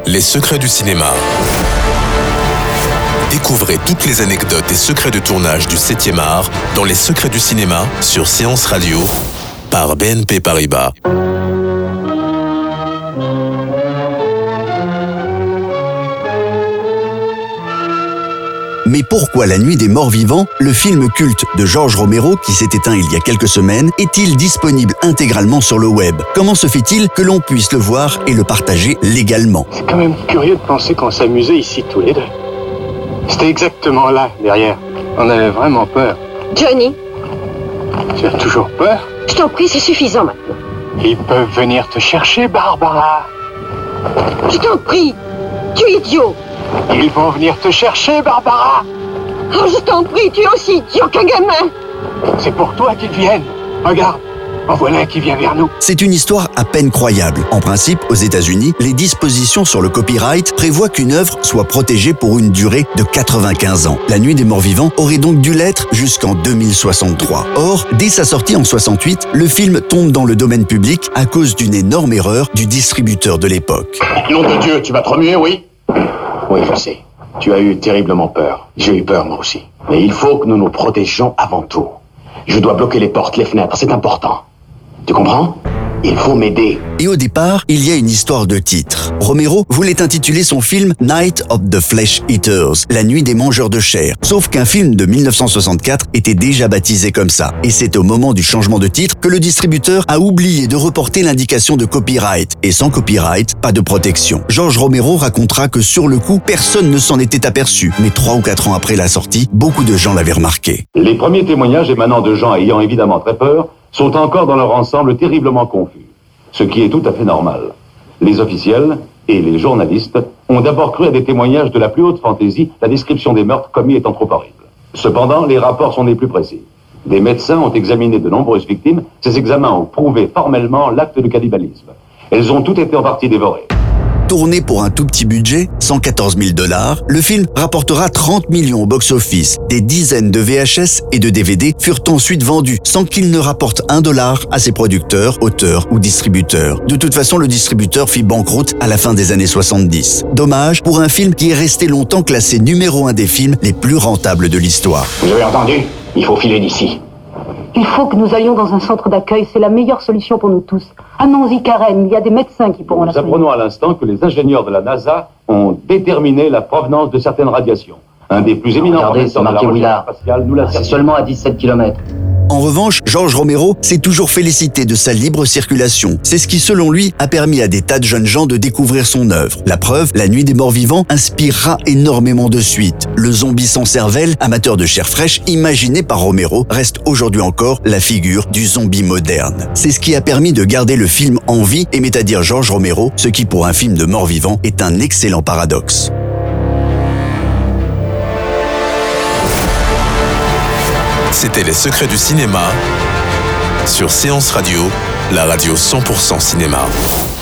Les secrets du cinéma. Découvrez toutes les anecdotes et secrets de tournage du 7e art dans Les secrets du cinéma sur Séance Radio par BNP Paribas. Mais pourquoi La Nuit des Morts Vivants, le film culte de Georges Romero qui s'est éteint il y a quelques semaines, est-il disponible intégralement sur le web? Comment se fait-il que l'on puisse le voir et le partager légalement? C'est quand même curieux de penser qu'on s'amusait ici tous les deux. C'était exactement là, derrière. On avait vraiment peur. Johnny, Tu as toujours peur? je t'en prie, c'est suffisant maintenant. Ils peuvent venir te chercher, Barbara. Je t'en prie, tu es idiot. Ils vont venir te chercher, Barbara. Oh, je t'en prie, tu es aussi idiot qu'un gamin. C'est pour toi qu'ils viennent. Regarde, en voilà un qui vient vers nous. C'est une histoire à peine croyable. En principe, aux États-Unis, les dispositions sur le copyright prévoient qu'une œuvre soit protégée pour une durée de 95 ans. La Nuit des Morts Vivants aurait donc dû l'être jusqu'en 2063. Or, dès sa sortie en 68, le film tombe dans le domaine public à cause d'une énorme erreur du distributeur de l'époque. Nom de Dieu, tu vas te remuer, oui? Oui, je sais. Tu as eu terriblement peur. J'ai eu peur, moi aussi. Mais il faut que nous nous protégions avant tout. Je dois bloquer les portes, les fenêtres, c'est important. Tu comprends? Il faut m'aider. Et au départ, il y a une histoire de titre. Romero voulait intituler son film Night of the Flesh Eaters, la nuit des mangeurs de chair. Sauf qu'un film de 1964 était déjà baptisé comme ça. Et c'est au moment du changement de titre que le distributeur a oublié de reporter l'indication de copyright. Et sans copyright, pas de protection. Georges Romero racontera que sur le coup, personne ne s'en était aperçu. Mais 3 ou 4 ans après la sortie, beaucoup de gens l'avaient remarqué. Les premiers témoignages émanant de gens ayant évidemment très peur sont encore dans leur ensemble terriblement confus, ce qui est tout à fait normal. Les officiels et les journalistes ont d'abord cru à des témoignages de la plus haute fantaisie, la description des meurtres commis étant trop horrible. Cependant, les rapports sont des plus précis. Des médecins ont examiné de nombreuses victimes. Ces examens ont prouvé formellement l'acte de cannibalisme. Elles ont toutes été en partie dévorées. Tourné pour un tout petit budget, $114 000, le film rapportera 30 millions au box-office. Des dizaines de VHS et de DVD furent ensuite vendus sans qu'il ne rapporte $1 à ses producteurs, auteurs ou distributeurs. De toute façon, le distributeur fit banqueroute à la fin des années 70. Dommage pour un film qui est resté longtemps classé numéro 1 des films les plus rentables de l'histoire. Vous avez entendu? Il faut filer d'ici. Il faut que nous allions dans un centre d'accueil, c'est la meilleure solution pour nous tous. Allons-y, Karen, il y a des médecins qui pourront la Nous apprenons à l'instant que les ingénieurs de la NASA ont déterminé la provenance de certaines radiations. Un des plus éminents Regardez, c'est professeurs de la marqué recherche Willard. spatiale nous l'a C'est certifié. seulement à 17 km. En revanche, Georges Romero s'est toujours félicité de sa libre circulation. C'est ce qui, selon lui, a permis à des tas de jeunes gens de découvrir son œuvre. La preuve, La Nuit des Morts Vivants inspirera énormément de suites. Le zombie sans cervelle, amateur de chair fraîche, imaginé par Romero, reste aujourd'hui encore la figure du zombie moderne. C'est ce qui a permis de garder le film en vie, aimait à dire Georges Romero, ce qui pour un film de mort-vivant est un excellent paradoxe. C'était Les secrets du cinéma sur Séance Radio, la radio 100% cinéma.